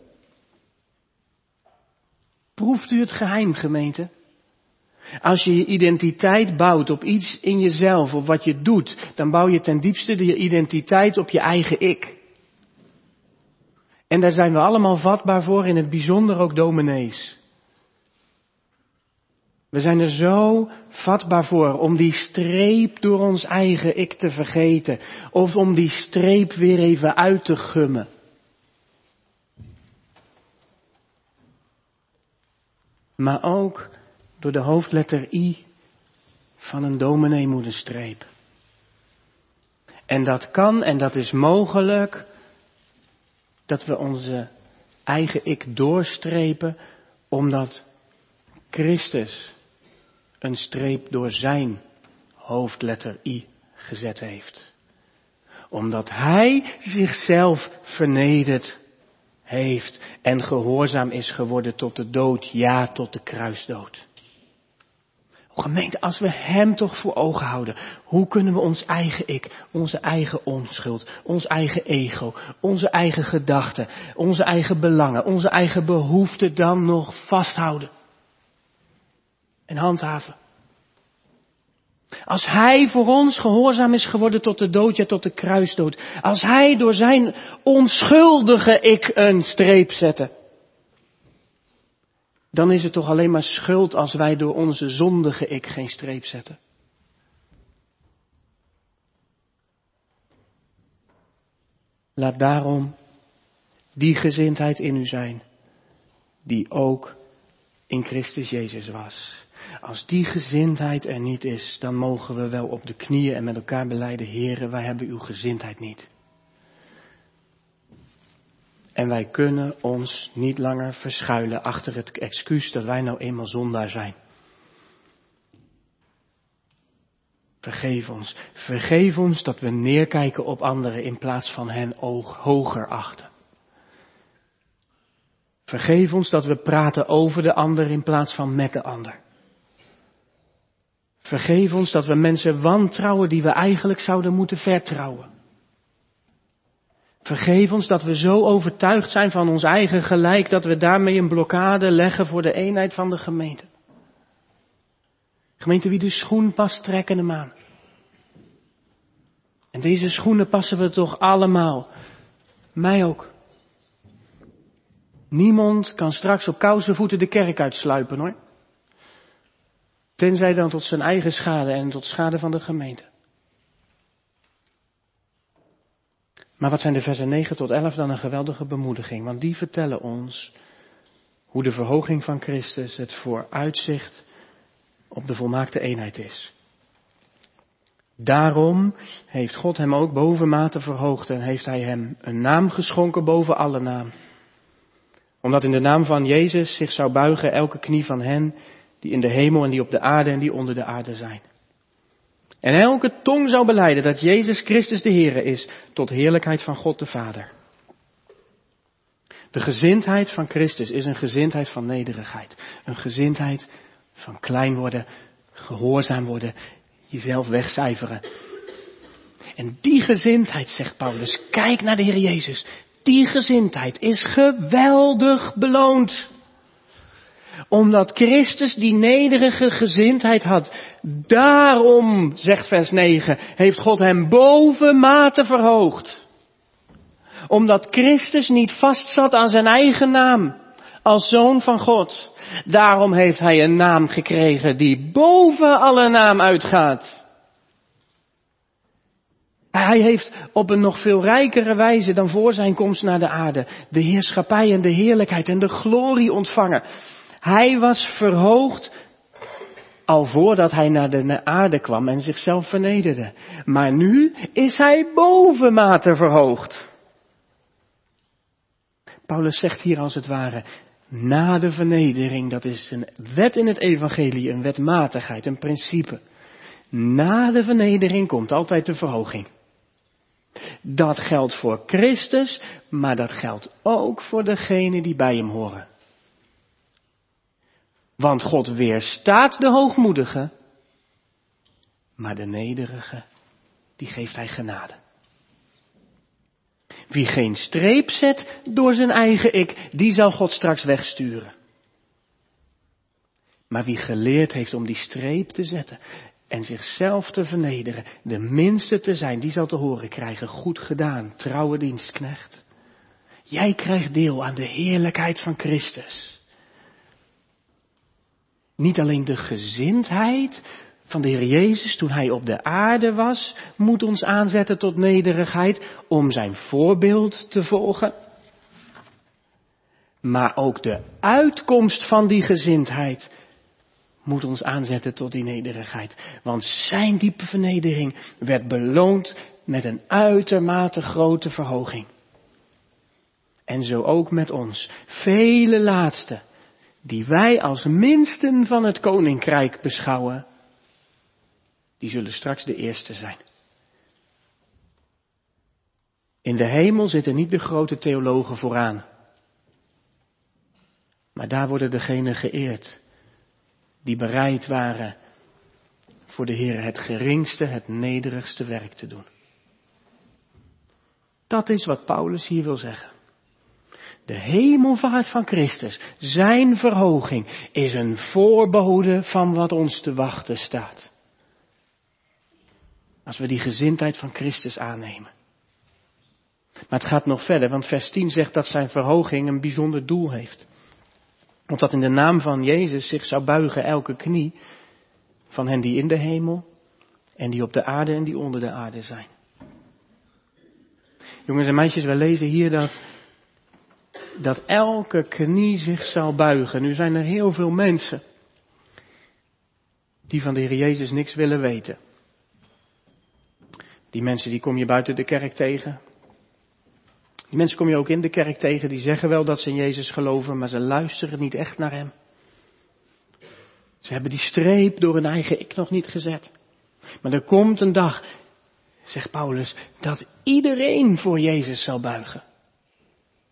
Speaker 1: Proeft u het geheim, gemeente? Als je je identiteit bouwt op iets in jezelf, op wat je doet, dan bouw je ten diepste je identiteit op je eigen ik. En daar zijn we allemaal vatbaar voor, in het bijzonder ook dominees. We zijn er zo vatbaar voor om die streep door ons eigen ik te vergeten. Of om die streep weer even uit te gummen. Maar ook door de hoofdletter I van een dominee moet een streep. En dat kan en dat is mogelijk dat we onze eigen ik doorstrepen omdat Christus een streep door zijn hoofdletter I gezet heeft. Omdat hij zichzelf vernederd heeft en gehoorzaam is geworden tot de dood, ja, tot de kruisdood. Gemeente, als we hem toch voor ogen houden, hoe kunnen we ons eigen ik, onze eigen onschuld, ons eigen ego, onze eigen gedachten, onze eigen belangen, onze eigen behoeften dan nog vasthouden en handhaven? Als hij voor ons gehoorzaam is geworden tot de dood, ja tot de kruisdood. Als hij door zijn onschuldige ik een streep zette. Dan is het toch alleen maar schuld als wij door onze zondige ik geen streep zetten. Laat daarom die gezindheid in u zijn, die ook in Christus Jezus was. Als die gezindheid er niet is, dan mogen we wel op de knieën en met elkaar belijden, Heere, wij hebben uw gezindheid niet. En wij kunnen ons niet langer verschuilen achter het excuus dat wij nou eenmaal zondaar zijn. Vergeef ons. Vergeef ons dat we neerkijken op anderen in plaats van hen hoger achten. Vergeef ons dat we praten over de ander in plaats van met de ander. Vergeef ons dat we mensen wantrouwen die we eigenlijk zouden moeten vertrouwen. Vergeef ons dat we zo overtuigd zijn van ons eigen gelijk dat we daarmee een blokkade leggen voor de eenheid van de gemeente. Gemeente, wie de schoen past, trekken hem aan. En deze schoenen passen we toch allemaal. Mij ook. Niemand kan straks op kousenvoeten de kerk uitsluipen, hoor. Tenzij dan tot zijn eigen schade en tot schade van de gemeente. Maar wat zijn de versen 9 tot 11 dan een geweldige bemoediging. Want die vertellen ons hoe de verhoging van Christus het vooruitzicht op de volmaakte eenheid is. Daarom heeft God hem ook bovenmate verhoogd en heeft hij hem een naam geschonken boven alle naam. Omdat in de naam van Jezus zich zou buigen elke knie van hen die in de hemel en die op de aarde en die onder de aarde zijn. En elke tong zou belijden dat Jezus Christus de Heere is, tot heerlijkheid van God de Vader. De gezindheid van Christus is een gezindheid van nederigheid. Een gezindheid van klein worden, gehoorzaam worden, jezelf wegcijferen. En die gezindheid, zegt Paulus, kijk naar de Heer Jezus. Die gezindheid is geweldig beloond. Omdat Christus die nederige gezindheid had. Daarom, zegt vers 9, heeft God hem bovenmate verhoogd. Omdat Christus niet vastzat aan zijn eigen naam als zoon van God. Daarom heeft hij een naam gekregen die boven alle naam uitgaat. Hij heeft op een nog veel rijkere wijze dan voor zijn komst naar de aarde de heerschappij en de heerlijkheid en de glorie ontvangen. Hij was verhoogd al voordat hij naar de aarde kwam en zichzelf vernederde. Maar nu is hij bovenmate verhoogd. Paulus zegt hier als het ware, na de vernedering, dat is een wet in het evangelie, een wetmatigheid, een principe. Na de vernedering komt altijd de verhoging. Dat geldt voor Christus, maar dat geldt ook voor degenen die bij hem horen. Want God weerstaat de hoogmoedige, maar de nederige, die geeft hij genade. Wie geen streep zet door zijn eigen ik, die zal God straks wegsturen. Maar wie geleerd heeft om die streep te zetten en zichzelf te vernederen, de minste te zijn, die zal te horen krijgen, goed gedaan, trouwe dienstknecht. Jij krijgt deel aan de heerlijkheid van Christus. Niet alleen de gezindheid van de Heer Jezus toen hij op de aarde was, moet ons aanzetten tot nederigheid om zijn voorbeeld te volgen. Maar ook de uitkomst van die gezindheid moet ons aanzetten tot die nederigheid. Want zijn diepe vernedering werd beloond met een uitermate grote verhoging. En zo ook met ons. Vele laatsten, die wij als minsten van het koninkrijk beschouwen, die zullen straks de eerste zijn. In de hemel zitten niet de grote theologen vooraan. Maar daar worden degenen geëerd die bereid waren voor de Heer het geringste, het nederigste werk te doen. Dat is wat Paulus hier wil zeggen. De hemelvaart van Christus, zijn verhoging, is een voorbode van wat ons te wachten staat. Als we die gezindheid van Christus aannemen. Maar het gaat nog verder, want vers 10 zegt dat zijn verhoging een bijzonder doel heeft. Want dat in de naam van Jezus zich zou buigen elke knie van hen die in de hemel en die op de aarde en die onder de aarde zijn. Jongens en meisjes, wij lezen hier dat elke knie zich zal buigen. Nu zijn er heel veel mensen die van de Heer Jezus niks willen weten. Die mensen die kom je buiten de kerk tegen. Die mensen kom je ook in de kerk tegen, die zeggen wel dat ze in Jezus geloven, maar ze luisteren niet echt naar hem. Ze hebben die streep door hun eigen ik nog niet gezet. Maar er komt een dag, zegt Paulus, dat iedereen voor Jezus zal buigen.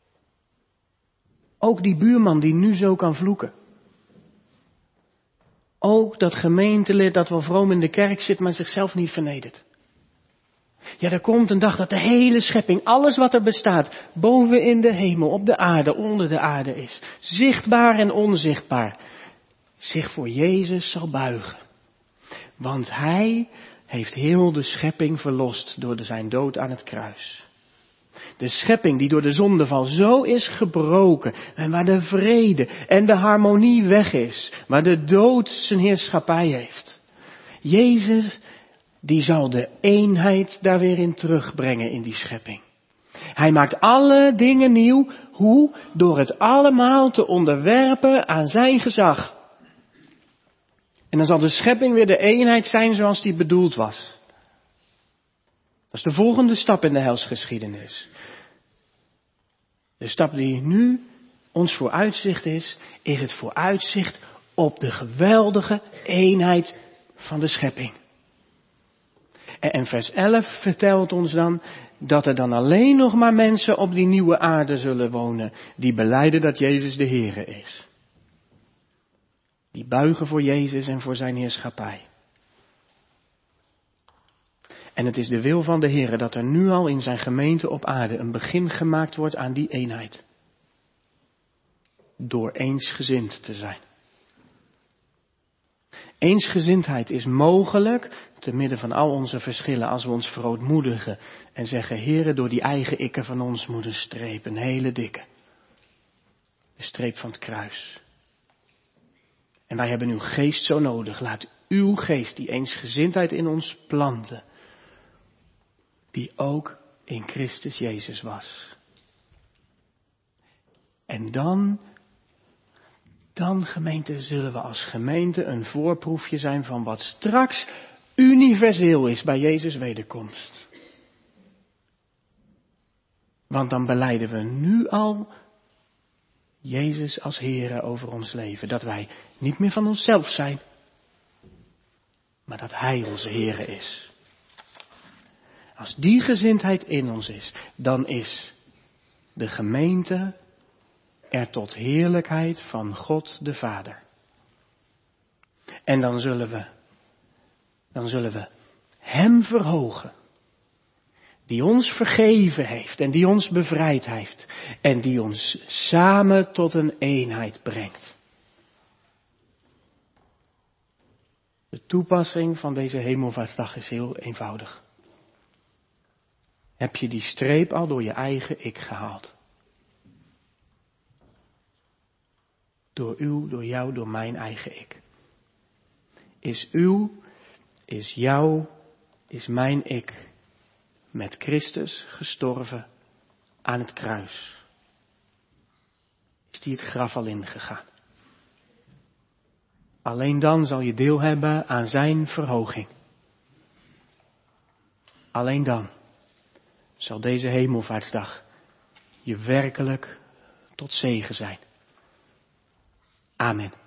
Speaker 1: Ook die buurman die nu zo kan vloeken. Ook dat gemeentelid dat wel vroom in de kerk zit, maar zichzelf niet vernedert. Ja, er komt een dag dat de hele schepping, alles wat er bestaat, boven in de hemel, op de aarde, onder de aarde is, zichtbaar en onzichtbaar, zich voor Jezus zal buigen. Want Hij heeft heel de schepping verlost door zijn dood aan het kruis. De schepping die door de zondeval zo is gebroken en waar de vrede en de harmonie weg is, waar de dood zijn heerschappij heeft. Jezus, die zal de eenheid daar weer in terugbrengen in die schepping. Hij maakt alle dingen nieuw. Hoe? Door het allemaal te onderwerpen aan zijn gezag. En dan zal de schepping weer de eenheid zijn zoals die bedoeld was. Dat is de volgende stap in de helsgeschiedenis. De stap die nu ons vooruitzicht is het vooruitzicht op de geweldige eenheid van de schepping. En vers 11 vertelt ons dan dat er dan alleen nog maar mensen op die nieuwe aarde zullen wonen die belijden dat Jezus de Heere is. Die buigen voor Jezus en voor zijn heerschappij. En het is de wil van de Heere dat er nu al in zijn gemeente op aarde een begin gemaakt wordt aan die eenheid. Door eensgezind te zijn. Eensgezindheid is mogelijk, te midden van al onze verschillen, als we ons verootmoedigen en zeggen, Heere, door die eigen ikken van ons moet een streep, een hele dikke. De streep van het kruis. En wij hebben uw geest zo nodig. Laat uw geest die eensgezindheid in ons planten. Die ook in Christus Jezus was. En dan gemeente, zullen we als gemeente een voorproefje zijn van wat straks universeel is bij Jezus' wederkomst. Want dan belijden we nu al Jezus als Heere over ons leven. Dat wij niet meer van onszelf zijn, maar dat Hij onze Heere is. Als die gezindheid in ons is, dan is de gemeente er tot heerlijkheid van God de Vader. En dan zullen we Hem verhogen, die ons vergeven heeft en die ons bevrijd heeft en die ons samen tot een eenheid brengt. De toepassing van deze hemelvaartsdag is heel eenvoudig. Heb je die streep al door je eigen ik gehaald? Door jou, door mijn eigen ik. Is jou, is mijn ik met Christus gestorven aan het kruis? Is die het graf al ingegaan? Alleen dan zal je deel hebben aan zijn verhoging. Alleen dan zal deze hemelvaartsdag je werkelijk tot zegen zijn. Amen.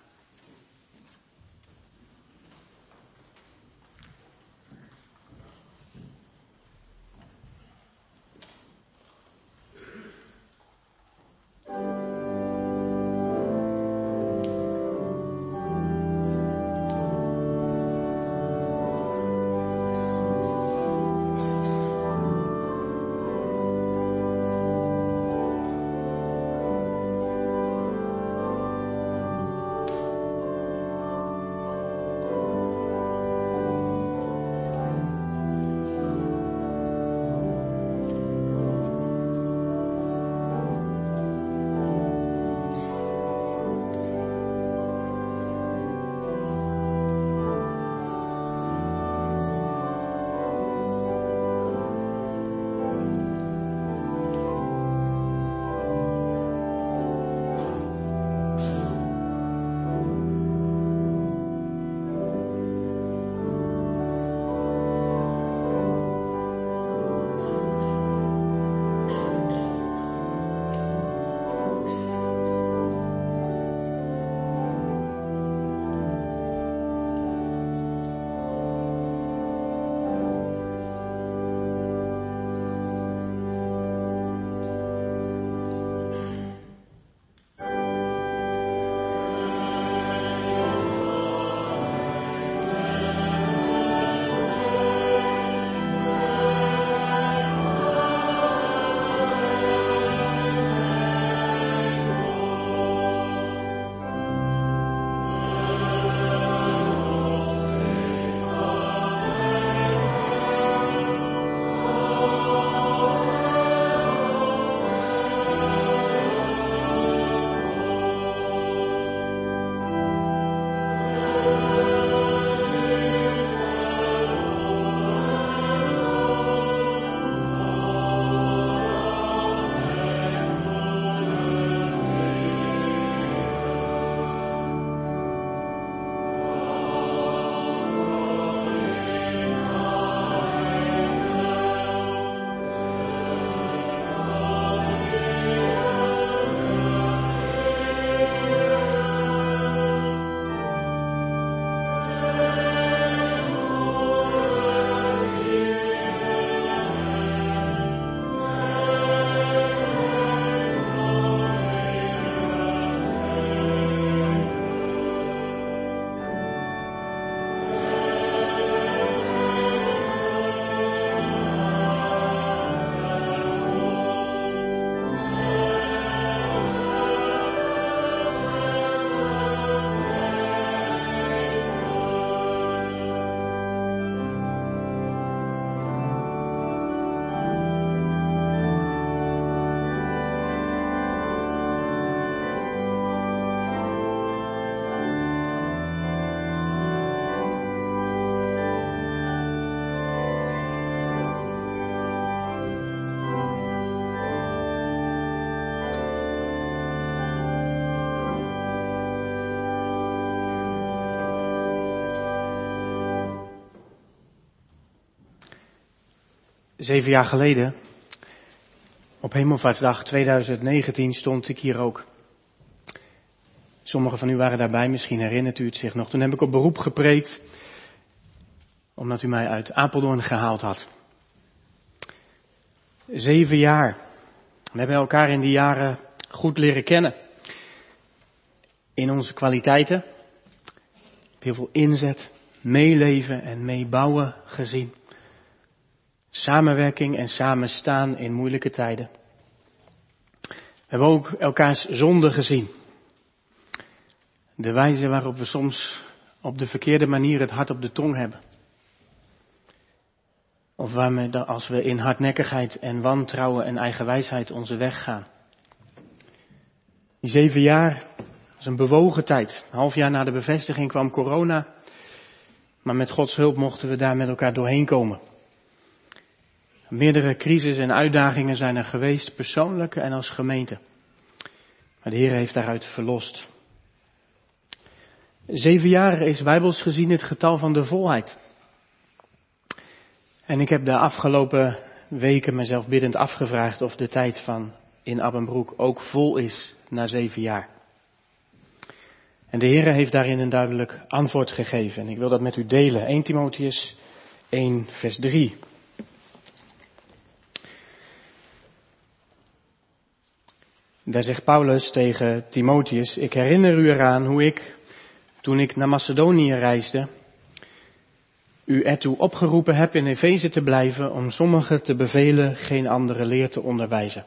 Speaker 1: 7 jaar geleden, op Hemelvaartsdag 2019, stond ik hier ook. Sommigen van u waren daarbij, misschien herinnert u het zich nog. Toen heb ik op beroep gepreekt, omdat u mij uit Apeldoorn gehaald had. 7 jaar. We hebben elkaar in die jaren goed leren kennen. In onze kwaliteiten. Heel veel inzet, meeleven en meebouwen gezien. Samenwerking en samenstaan in moeilijke tijden. We hebben ook elkaars zonden gezien. De wijze waarop we soms op de verkeerde manier het hart op de tong hebben. Of als we in hardnekkigheid en wantrouwen en eigenwijsheid onze weg gaan. Die 7 jaar was een bewogen tijd. Een half jaar na de bevestiging kwam corona. Maar met Gods hulp mochten we daar met elkaar doorheen komen. Meerdere crises en uitdagingen zijn er geweest, persoonlijk en als gemeente. Maar de Heer heeft daaruit verlost. 7 jaar is bijbels gezien het getal van de volheid. En ik heb de afgelopen weken mezelf biddend afgevraagd of de tijd van in Abbenbroek ook vol is na 7 jaar. En de Heer heeft daarin een duidelijk antwoord gegeven. En ik wil dat met u delen. 1 Timotheüs 1 vers 3. Daar zegt Paulus tegen Timotheus: ik herinner u eraan hoe ik, toen ik naar Macedonië reisde, u ertoe opgeroepen heb in Efeze te blijven om sommigen te bevelen geen andere leer te onderwijzen.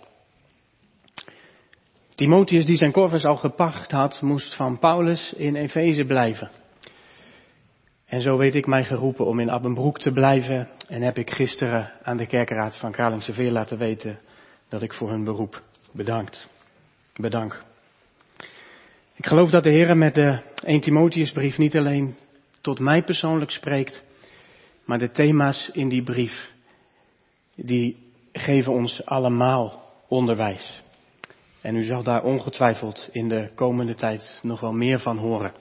Speaker 1: Timotheus, die zijn korvers al gepakt had, moest van Paulus in Efeze blijven. En zo weet ik mij geroepen om in Abbenbroek te blijven en heb ik gisteren aan de kerkenraad van Kralingse Veer laten weten dat ik voor hun beroep bedank. Ik geloof dat de Heer met de 1 Timotheusbrief niet alleen tot mij persoonlijk spreekt, maar de thema's in die brief, die geven ons allemaal onderwijs. En u zal daar ongetwijfeld in de komende tijd nog wel meer van horen.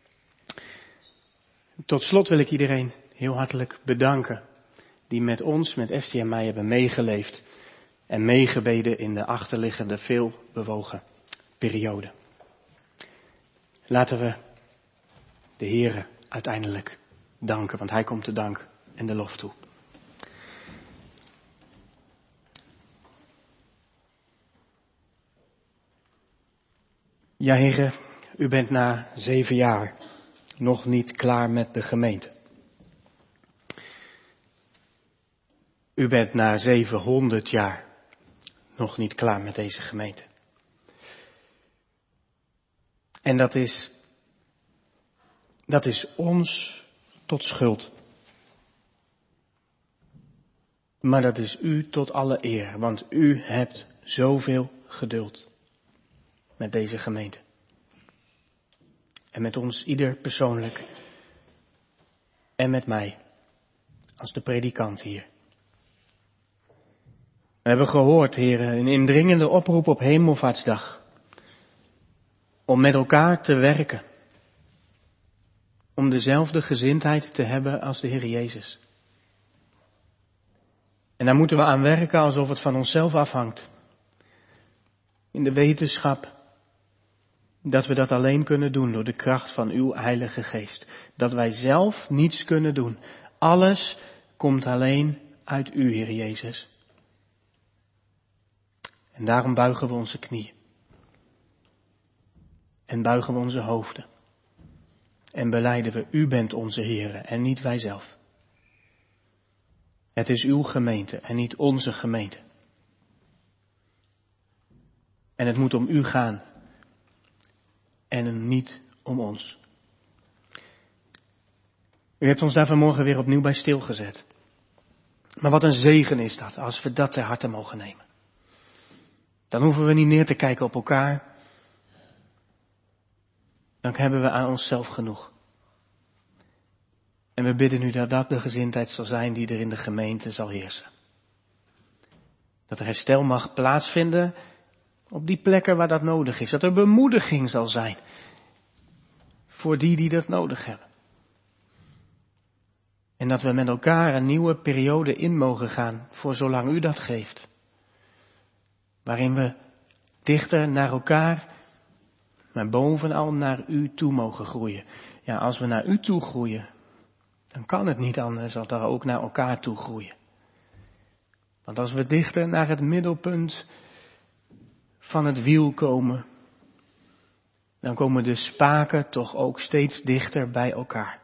Speaker 1: Tot slot wil ik iedereen heel hartelijk bedanken die met ons, met Estie en mij hebben meegeleefd en meegebeden in de achterliggende veel bewogen periode. Laten we de Heere uiteindelijk danken, want Hij komt de dank en de lof toe. Ja, Heere, u bent na 7 jaar nog niet klaar met de gemeente. U bent na 700 jaar nog niet klaar met deze gemeente. En dat is ons tot schuld. Maar dat is u tot alle eer, want u hebt zoveel geduld met deze gemeente. En met ons ieder persoonlijk. En met mij, als de predikant hier. We hebben gehoord, heren, een indringende oproep op Hemelvaartsdag. Om met elkaar te werken. Om dezelfde gezindheid te hebben als de Heer Jezus. En daar moeten we aan werken alsof het van onszelf afhangt. In de wetenschap dat we dat alleen kunnen doen door de kracht van uw Heilige Geest. Dat wij zelf niets kunnen doen. Alles komt alleen uit u, Heer Jezus. En daarom buigen we onze knieën. En buigen we onze hoofden. En belijden we, u bent onze Heere en niet wij zelf. Het is uw gemeente en niet onze gemeente. En het moet om u gaan. En niet om ons. U hebt ons daar vanmorgen weer opnieuw bij stilgezet. Maar wat een zegen is dat, als we dat ter harte mogen nemen. Dan hoeven we niet neer te kijken op elkaar. Dan hebben we aan onszelf genoeg. En we bidden u dat dat de gezindheid zal zijn die er in de gemeente zal heersen. Dat er herstel mag plaatsvinden op die plekken waar dat nodig is. Dat er bemoediging zal zijn voor die dat nodig hebben. En dat we met elkaar een nieuwe periode in mogen gaan, voor zolang u dat geeft. Waarin we dichter naar elkaar, maar bovenal naar u toe mogen groeien. Ja, als we naar u toe groeien, dan kan het niet anders dan dat we ook naar elkaar toe groeien. Want als we dichter naar het middelpunt van het wiel komen, dan komen de spaken toch ook steeds dichter bij elkaar.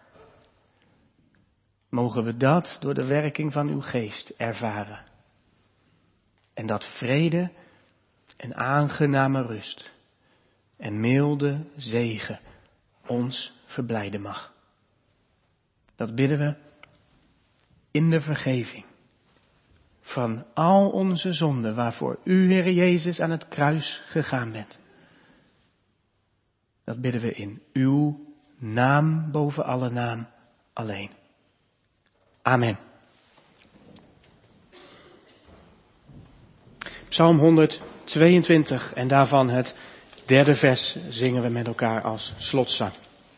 Speaker 1: Mogen we dat door de werking van uw geest ervaren. En dat vrede en aangename rust en milde zegen ons verblijden mag. Dat bidden we in de vergeving van al onze zonden waarvoor u, Heere Jezus, aan het kruis gegaan bent. Dat bidden we in uw naam boven alle naam alleen. Amen. Psalm 122 en daarvan het 3e vers zingen we met elkaar als slotzang.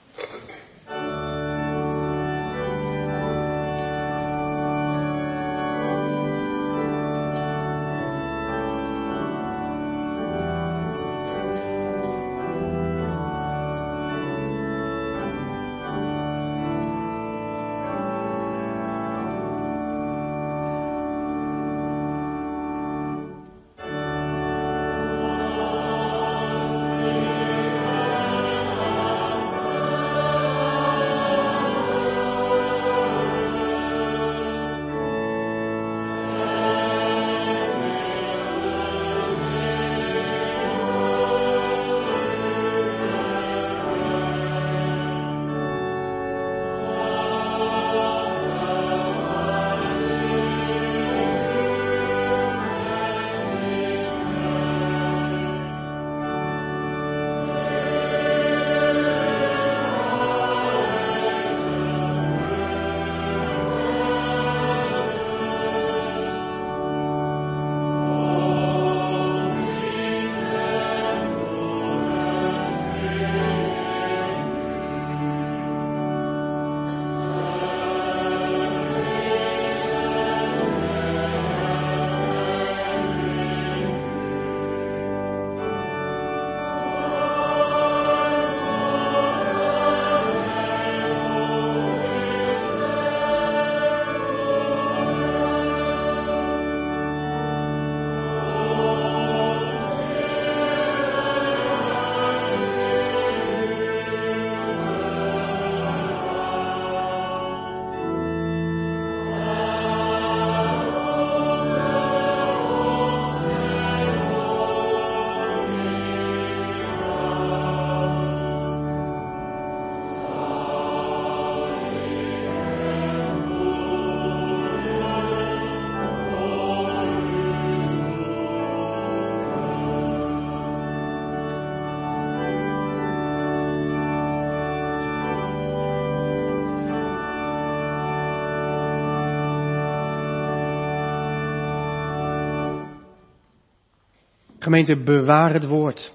Speaker 1: Gemeente, bewaar het woord.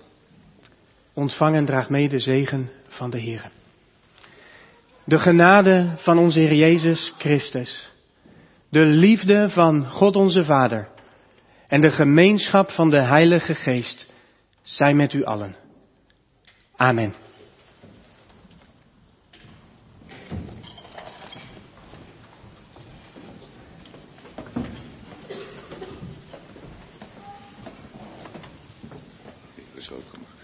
Speaker 1: Ontvang en draag mee de zegen van de Heer. De genade van onze Heer Jezus Christus, de liefde van God onze Vader en de gemeenschap van de Heilige Geest zij met u allen. Amen.
Speaker 2: Is ook gemaakt.